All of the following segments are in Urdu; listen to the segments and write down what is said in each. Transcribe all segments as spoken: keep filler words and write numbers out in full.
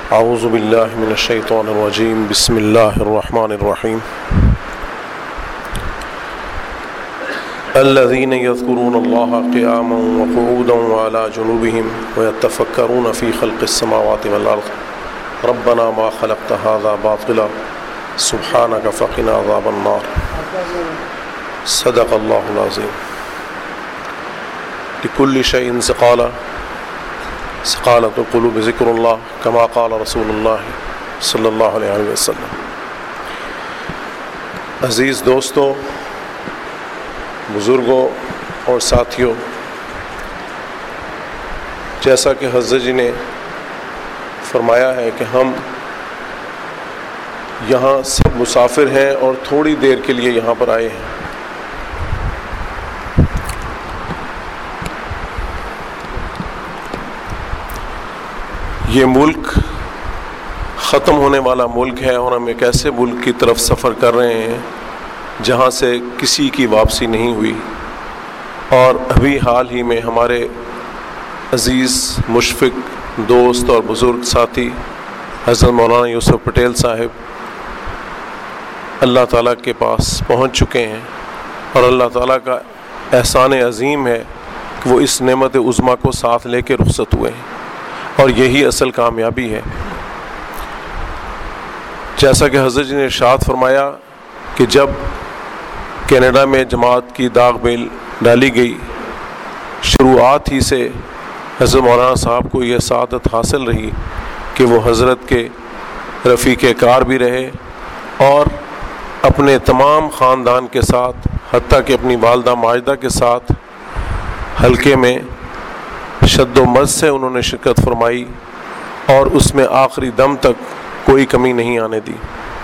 اعوذ باللہ من الشیطان الرجیم بسم اللہ الرحمن الرحیم الذین یذکرون اللہ قیاما وقعودا وعلی جنوبہم ویتفکرون فی خلق السماوات والارض ربنا ما خلقت هذا باطلا سبحانک فقنا عذاب النار صدق اللہ العظیم لکل شیء سقالا سقالۃ القلوب ذکر اللہ کما قال رسول اللہ صلی اللہ علیہ وسلم۔ عزیز دوستوں، بزرگوں اور ساتھیوں، جیسا کہ حضرت جی نے فرمایا ہے کہ ہم یہاں سب مسافر ہیں اور تھوڑی دیر کے لیے یہاں پر آئے ہیں۔ یہ ملک ختم ہونے والا ملک ہے اور ہم ایک ایسے ملک کی طرف سفر کر رہے ہیں جہاں سے کسی کی واپسی نہیں ہوئی، اور ابھی حال ہی میں ہمارے عزیز مشفق دوست اور بزرگ ساتھی حضرت مولانا یوسف پٹیل صاحب اللہ تعالیٰ کے پاس پہنچ چکے ہیں، اور اللہ تعالیٰ کا احسان عظیم ہے کہ وہ اس نعمت عظمیٰ کو ساتھ لے کے رخصت ہوئے ہیں، اور یہی اصل کامیابی ہے۔ جیسا کہ حضرت جی نے ارشاد فرمایا کہ جب کینیڈا میں جماعت کی داغ بیل ڈالی گئی، شروعات ہی سے حضرت مولانا صاحب کو یہ سعادت حاصل رہی کہ وہ حضرت کے رفیق کار بھی رہے، اور اپنے تمام خاندان کے ساتھ، حتیٰ کہ اپنی والدہ ماجدہ کے ساتھ حلقے میں شد و مز سے انہوں نے شرکت فرمائی، اور اس میں آخری دم تک کوئی کمی نہیں آنے دی۔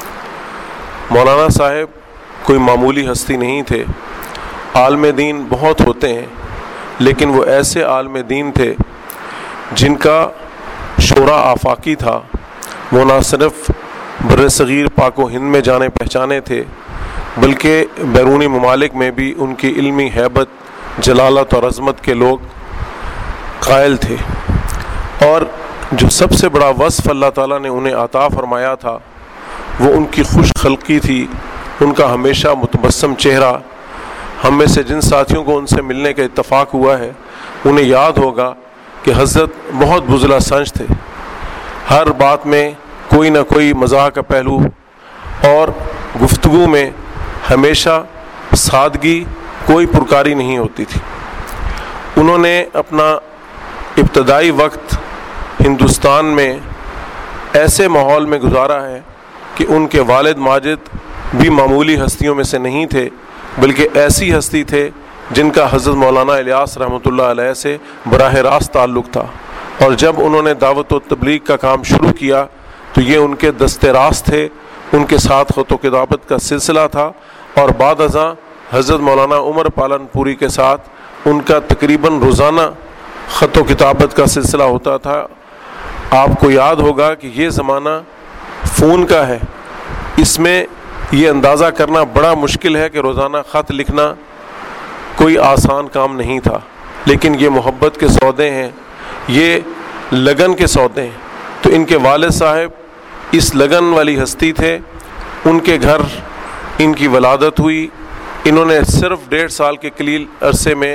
مولانا صاحب کوئی معمولی ہستی نہیں تھے، عالم دین بہت ہوتے ہیں، لیکن وہ ایسے عالم دین تھے جن کا شعرا آفاقی تھا۔ وہ نہ صرف بر صغیر پاک و ہند میں جانے پہچانے تھے، بلکہ بیرونی ممالک میں بھی ان کی علمی ہیبت، جلالت اور عظمت کے لوگ قائل تھے، اور جو سب سے بڑا وصف اللہ تعالیٰ نے انہیں عطا فرمایا تھا وہ ان کی خوش خلقی تھی، ان کا ہمیشہ متبسم چہرہ۔ ہم میں سے جن ساتھیوں کو ان سے ملنے کا اتفاق ہوا ہے انہیں یاد ہوگا کہ حضرت بہت بزلہ سنج تھے، ہر بات میں کوئی نہ کوئی مزاح کا پہلو، اور گفتگو میں ہمیشہ سادگی، کوئی پرکاری نہیں ہوتی تھی۔ انہوں نے اپنا ابتدائی وقت ہندوستان میں ایسے ماحول میں گزارا ہے کہ ان کے والد ماجد بھی معمولی ہستیوں میں سے نہیں تھے، بلکہ ایسی ہستی تھے جن کا حضرت مولانا الیاس رحمۃ اللہ علیہ سے براہ راست تعلق تھا، اور جب انہوں نے دعوت و تبلیغ کا کام شروع کیا تو یہ ان کے دست راست تھے، ان کے ساتھ خط و کتابت کا سلسلہ تھا، اور بعد ازاں حضرت مولانا عمر پالن پوری کے ساتھ ان کا تقریباً روزانہ خط و کتابت کا سلسلہ ہوتا تھا۔ آپ کو یاد ہوگا کہ یہ زمانہ فون کا ہے، اس میں یہ اندازہ کرنا بڑا مشکل ہے کہ روزانہ خط لکھنا کوئی آسان کام نہیں تھا، لیکن یہ محبت کے سودے ہیں، یہ لگن کے سودے ہیں۔ تو ان کے والد صاحب اس لگن والی ہستی تھے، ان کے گھر ان کی ولادت ہوئی۔ انہوں نے صرف ڈیڑھ سال کے قلیل عرصے میں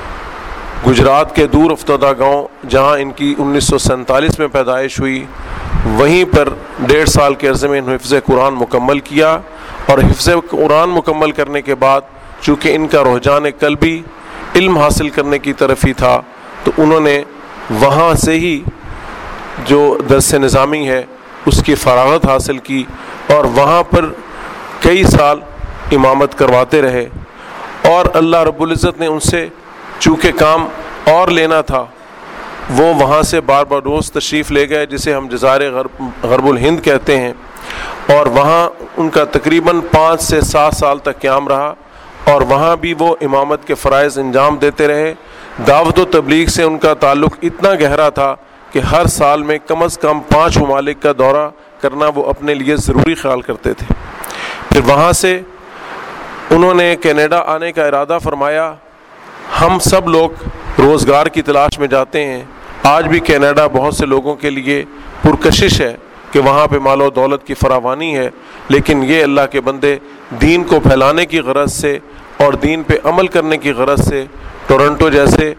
گجرات کے دور افتادہ گاؤں جہاں ان کی انیس سو سینتالیس میں پیدائش ہوئی، وہیں پر ڈیڑھ سال کے عرصے میں انہوں نے حفظ قرآن مکمل کیا، اور حفظ قرآن مکمل کرنے کے بعد چونکہ ان کا رجحان قلبی علم حاصل کرنے کی طرف ہی تھا، تو انہوں نے وہاں سے ہی جو درس نظامی ہے اس کی فراغت حاصل کی، اور وہاں پر کئی سال امامت کرواتے رہے، اور اللہ رب العزت نے ان سے چونکہ کام اور لینا تھا، وہ وہاں سے بارباڈوس تشریف لے گئے، جسے ہم جزائر غرب غرب الہند کہتے ہیں، اور وہاں ان کا تقریباً پانچ سے سات سال تک قیام رہا، اور وہاں بھی وہ امامت کے فرائض انجام دیتے رہے۔ دعوت و تبلیغ سے ان کا تعلق اتنا گہرا تھا کہ ہر سال میں کم از کم پانچ ممالک کا دورہ کرنا وہ اپنے لیے ضروری خیال کرتے تھے۔ پھر وہاں سے انہوں نے کینیڈا آنے کا ارادہ فرمایا۔ ہم سب لوگ روزگار کی تلاش میں جاتے ہیں، آج بھی کینیڈا بہت سے لوگوں کے لیے پرکشش ہے کہ وہاں پہ مال و دولت کی فراوانی ہے، لیکن یہ اللہ کے بندے دین کو پھیلانے کی غرض سے اور دین پہ عمل کرنے کی غرض سے ٹورنٹو جیسے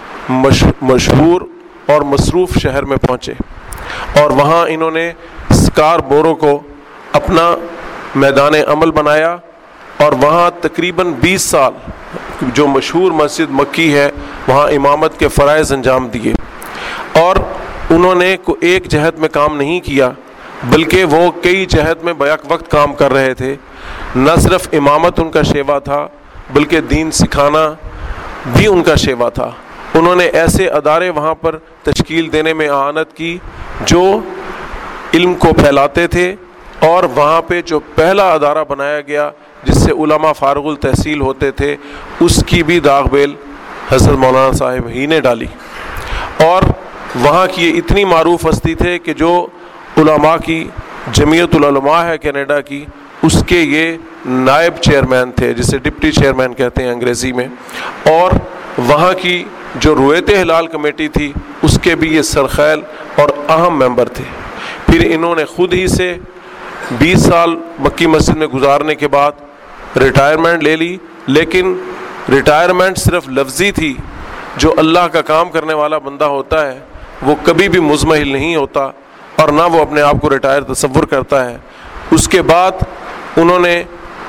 مشہور اور مصروف شہر میں پہنچے، اور وہاں انہوں نے اسکاربورو کو اپنا میدان عمل بنایا، اور وہاں تقریباً بیس سال جو مشہور مسجد مکی ہے وہاں امامت کے فرائض انجام دیے، اور انہوں نے ایک جہت میں کام نہیں کیا بلکہ وہ کئی جہت میں بیک وقت کام کر رہے تھے۔ نہ صرف امامت ان کا شیوا تھا بلکہ دین سکھانا بھی ان کا شیوا تھا۔ انہوں نے ایسے ادارے وہاں پر تشکیل دینے میں اعانت کی جو علم کو پھیلاتے تھے، اور وہاں پہ جو پہلا ادارہ بنایا گیا جس سے علماء فارغ التحصیل ہوتے تھے اس کی بھی داغ بیل حضرت مولانا صاحب ہی نے ڈالی، اور وہاں کی یہ اتنی معروف ہستی تھے کہ جو علماء کی جمعیت العلماء ہے کینیڈا کی، اس کے یہ نائب چیئرمین تھے جسے ڈپٹی چیئرمین کہتے ہیں انگریزی میں، اور وہاں کی جو رویت ہلال کمیٹی تھی اس کے بھی یہ سرخیل اور اہم ممبر تھے۔ پھر انہوں نے خود ہی سے بیس سال مکی مسجد میں گزارنے کے بعد ریٹائرمنٹ لے لی، لیکن ریٹائرمنٹ صرف لفظی تھی۔ جو اللہ کا کام کرنے والا بندہ ہوتا ہے وہ کبھی بھی مزمحل نہیں ہوتا، اور نہ وہ اپنے آپ کو ریٹائر تصور کرتا ہے۔ اس کے بعد انہوں نے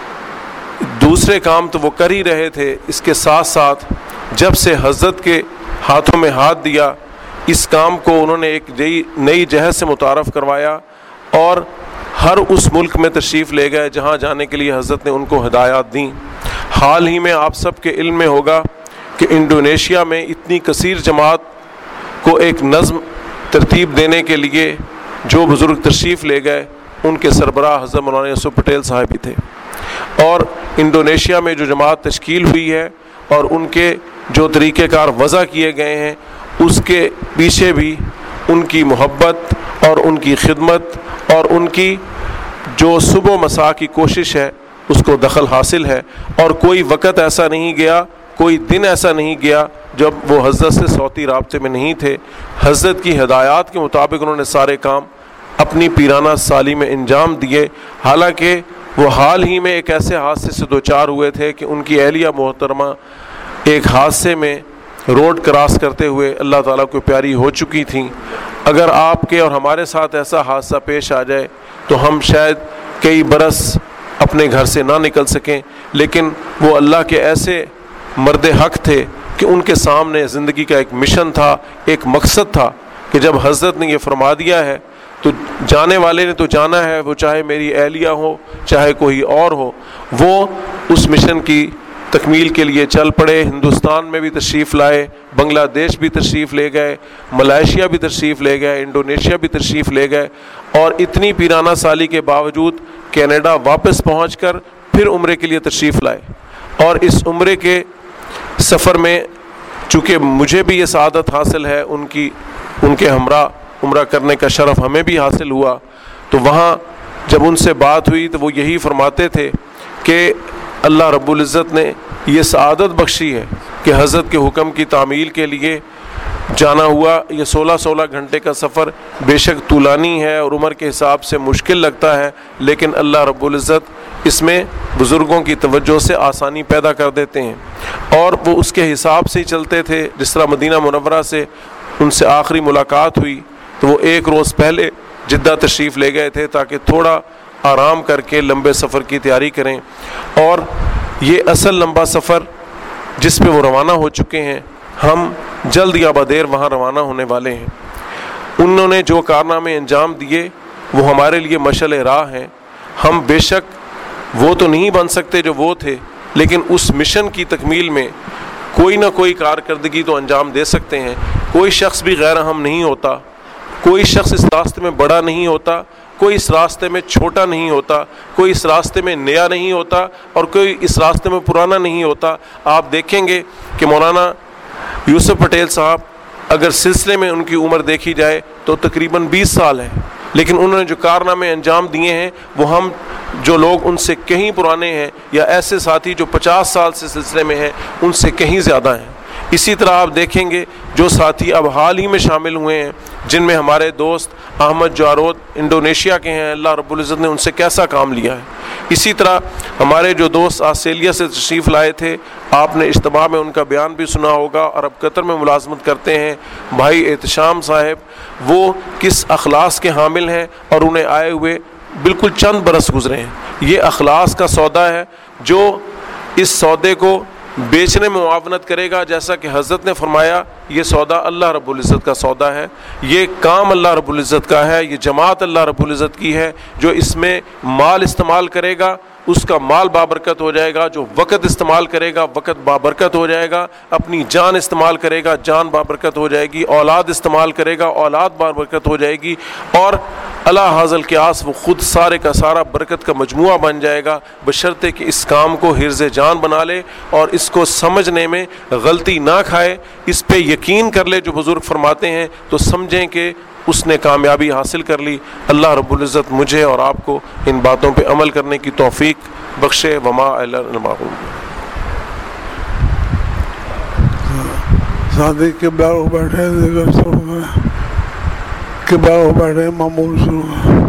دوسرے کام تو وہ کر ہی رہے تھے، اس کے ساتھ ساتھ جب سے حضرت کے ہاتھوں میں ہاتھ دیا اس کام کو انہوں نے ایک نئی نئی جہت سے متعارف کروایا، اور ہر اس ملک میں تشریف لے گئے جہاں جانے کے لیے حضرت نے ان کو ہدایات دیں۔ حال ہی میں آپ سب کے علم میں ہوگا کہ انڈونیشیا میں اتنی کثیر جماعت کو ایک نظم ترتیب دینے کے لیے جو بزرگ تشریف لے گئے ان کے سربراہ حضرت مولانا یوسف پٹیل صاحب بھی تھے، اور انڈونیشیا میں جو جماعت تشکیل ہوئی ہے اور ان کے جو طریقہ کار وضع کیے گئے ہیں اس کے پیچھے بھی ان کی محبت اور ان کی خدمت اور ان کی جو صبح و مساء کی کوشش ہے اس کو دخل حاصل ہے، اور کوئی وقت ایسا نہیں گیا، کوئی دن ایسا نہیں گیا جب وہ حضرت سے صوتی رابطے میں نہیں تھے۔ حضرت کی ہدایات کے مطابق انہوں نے سارے کام اپنی پیرانہ سالی میں انجام دیے، حالانکہ وہ حال ہی میں ایک ایسے حادثے سے دوچار ہوئے تھے کہ ان کی اہلیہ محترمہ ایک حادثے میں روڈ کراس کرتے ہوئے اللہ تعالیٰ کو پیاری ہو چکی تھیں۔ اگر آپ کے اور ہمارے ساتھ ایسا حادثہ پیش آ جائے تو ہم شاید کئی برس اپنے گھر سے نہ نکل سکیں، لیکن وہ اللہ کے ایسے مرد حق تھے کہ ان کے سامنے زندگی کا ایک مشن تھا، ایک مقصد تھا کہ جب حضرت نے یہ فرما دیا ہے تو جانے والے نے تو جانا ہے، وہ چاہے میری اہلیہ ہو چاہے کوئی اور ہو، وہ اس مشن کی تکمیل کے لیے چل پڑے۔ ہندوستان میں بھی تشریف لائے، بنگلہ دیش بھی تشریف لے گئے، ملائیشیا بھی تشریف لے گئے، انڈونیشیا بھی تشریف لے گئے، اور اتنی پیرانہ سالی کے باوجود کینیڈا واپس پہنچ کر پھر عمرے کے لیے تشریف لائے۔ اور اس عمرے کے سفر میں چونکہ مجھے بھی یہ سعادت حاصل ہے، ان کی ان کے ہمراہ عمرہ کرنے کا شرف ہمیں بھی حاصل ہوا، تو وہاں جب ان سے بات ہوئی تو وہ یہی فرماتے تھے کہ اللہ رب العزت نے یہ سعادت بخشی ہے کہ حضرت کے حکم کی تعمیل کے لیے جانا ہوا۔ یہ سولہ سولہ گھنٹے کا سفر بے شک طولانی ہے اور عمر کے حساب سے مشکل لگتا ہے، لیکن اللہ رب العزت اس میں بزرگوں کی توجہ سے آسانی پیدا کر دیتے ہیں، اور وہ اس کے حساب سے ہی چلتے تھے۔ جس طرح مدینہ منورہ سے ان سے آخری ملاقات ہوئی تو وہ ایک روز پہلے جدہ تشریف لے گئے تھے تاکہ تھوڑا آرام کر کے لمبے سفر کی تیاری کریں، اور یہ اصل لمبا سفر جس پہ وہ روانہ ہو چکے ہیں، ہم جلد یا بدیر وہاں روانہ ہونے والے ہیں۔ انہوں نے جو کارنامے انجام دیے وہ ہمارے لیے مشعل راہ ہیں۔ ہم بے شک وہ تو نہیں بن سکتے جو وہ تھے، لیکن اس مشن کی تکمیل میں کوئی نہ کوئی کارکردگی تو انجام دے سکتے ہیں۔ کوئی شخص بھی غیر اہم نہیں ہوتا، کوئی شخص اس راستے میں بڑا نہیں ہوتا، کوئی اس راستے میں چھوٹا نہیں ہوتا، کوئی اس راستے میں نیا نہیں ہوتا، اور کوئی اس راستے میں پرانا نہیں ہوتا۔ آپ دیکھیں گے کہ مولانا یوسف پٹیل صاحب اگر سلسلے میں ان کی عمر دیکھی جائے تو تقریباً بیس سال ہے، لیکن انہوں نے جو کارنامے انجام دیے ہیں وہ ہم جو لوگ ان سے کہیں پرانے ہیں یا ایسے ساتھی جو پچاس سال سے سلسلے میں ہیں ان سے کہیں زیادہ ہیں۔ اسی طرح آپ دیکھیں گے جو ساتھی اب حال ہی میں شامل ہوئے ہیں، جن میں ہمارے دوست احمد جارود انڈونیشیا کے ہیں، اللہ رب العزت نے ان سے کیسا کام لیا ہے۔ اسی طرح ہمارے جو دوست آسٹریلیا سے تشریف لائے تھے، آپ نے اجتماع میں ان کا بیان بھی سنا ہوگا، اور اب قطر میں ملازمت کرتے ہیں، بھائی احتشام صاحب، وہ کس اخلاص کے حامل ہیں، اور انہیں آئے ہوئے بالکل چند برس گزرے ہیں۔ یہ اخلاص کا سودا ہے، جو اس سودے کو بیچنے میں معاونت کرے گا، جیسا کہ حضرت نے فرمایا یہ سودا اللہ رب العزت کا سودا ہے، یہ کام اللہ رب العزت کا ہے، یہ جماعت اللہ رب العزت کی ہے۔ جو اس میں مال استعمال کرے گا اس کا مال بابرکت ہو جائے گا، جو وقت استعمال کرے گا وقت بابرکت ہو جائے گا، اپنی جان استعمال کرے گا جان بابرکت ہو جائے گی، اولاد استعمال کرے گا اولاد بابرکت ہو جائے گی، اور اللہ حاصل قیاس وہ خود سارے کا سارا برکت کا مجموعہ بن جائے گا، بشرطے کہ اس کام کو حرز جان بنا لے اور اس کو سمجھنے میں غلطی نہ کھائے، اس پہ یقین کر لے۔ جو بزرگ فرماتے ہیں تو سمجھیں کہ اس نے کامیابی حاصل کر لی۔ اللہ رب العزت مجھے اور آپ کو ان باتوں پہ عمل کرنے کی توفیق بخشے۔ وما علینا ساتھی کے بیٹھے ذکر شروع کریں، کے بیٹھے معمول شروع کریں۔